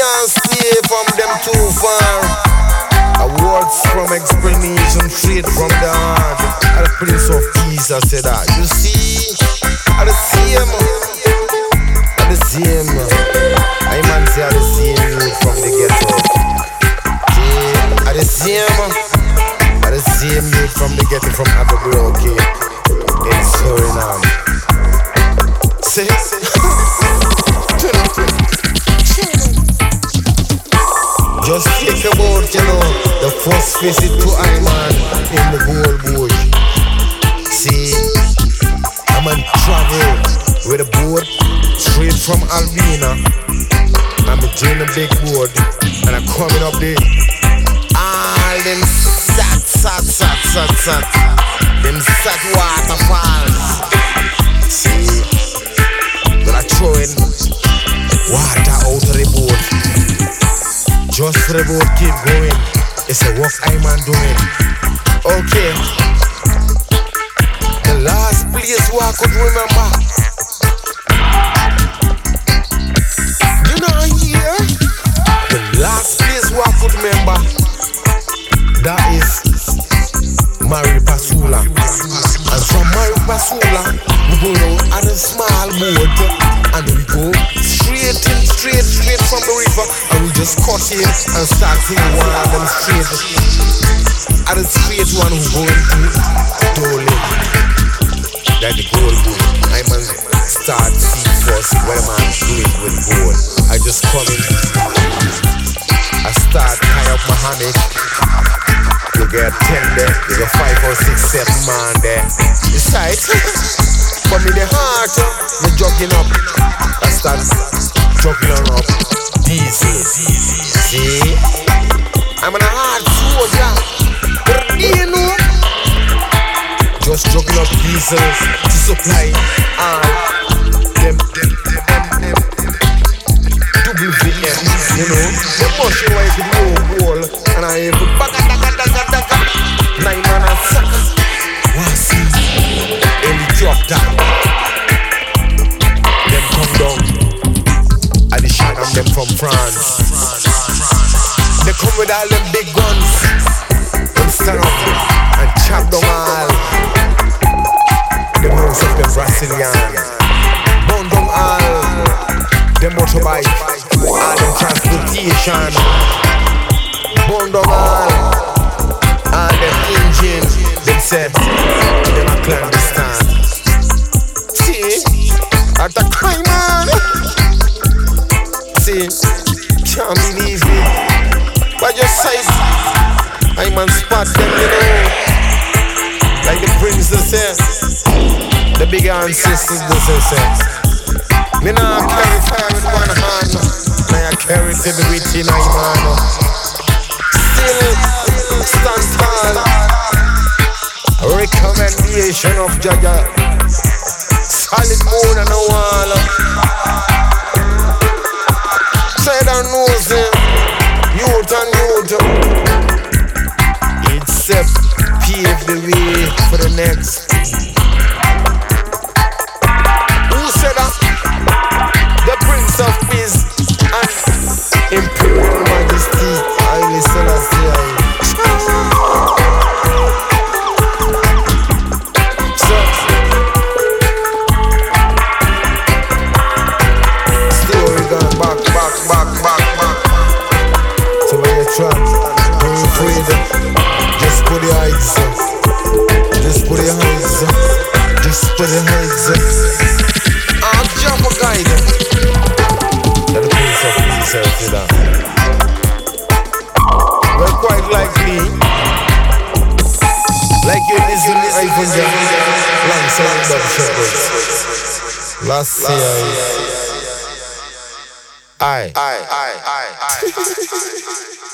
can't stay from them too far. Awards from explanation straight from the heart. And the Prince of Peace, I said that. You see, I the same. I the same. I man say I the same youth from the ghetto. I the same. I the same youth from the ghetto from Abbey, okay. In Suriname. Say. Just think about, the first visit to Iman in the Gold Bush. See, I'm on travel with a boat straight from Albina. I'm doing a big board and I'm coming up there. All them sat. Them sat waterfalls. See, but I'm throwing water out of the boat. Just for the boat keep going. It's a work I man doing. Okay. The last place where I could remember. You know here? The last place where I could remember. That is Maripasula. And from Maripasula, we go down on a small boat. And we go straight from the river. And we just cut in and start seeing one of them straight. And the straight one who go into Dole. That the gold boat. I man start see first what a man doing with gold. I just come in. I start tie up my hammock. You get 10 there. You get 5 or 6, 7 man there. The sight. But in the heart, me jogging up. I start jogging on up. Diesel. See? I'm in a hard soldier. But you know? Just jogging up diesel to supply all them WVM, you know? The motion where you could go wall. And I put back 9 man and sucker. One see. And we drop down. Them come down. I the shot on them from France. They come with all them big guns. Them stand up and chop down all the most of them Brazilian. Burn down all them motorbike, all them transportation. Burn down all them engine. Them set, them a clandestine. See, at the crime man. See, can't believe it. By your side, I man spot them, you know. Like the princess says, the big ancestors say. Me nah carry fire with one hand, I carry it everything I man. Still stand tall. Recommendation of Jaja. Solid more than a wall. Side and nose him. Youth and youth. Except pave the way for the next. Who said that? The Prince of Peace and Imperial Majesty. Haile Selassie. Story gone back. So when you trap, don't you afraid. Just put the eyes up. Just put the eyes up. Just put the eyes up. I'm jump a guide. That the Prince of Peace said that. Well, quite likely, like you listen to iPhone Jam, alongside Bob Shepard. Last year, I.